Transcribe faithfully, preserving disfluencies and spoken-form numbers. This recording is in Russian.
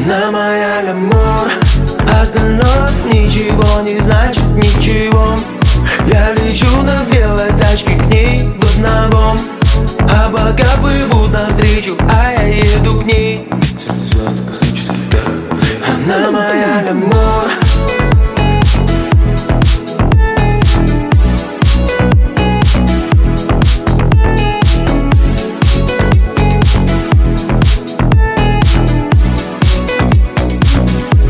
Она моя лямур, остальное ничего не значит, ничего. Я лечу на белой тачке к ней в одного, облака плывут навстречу, а я еду к ней. Она моя лямур.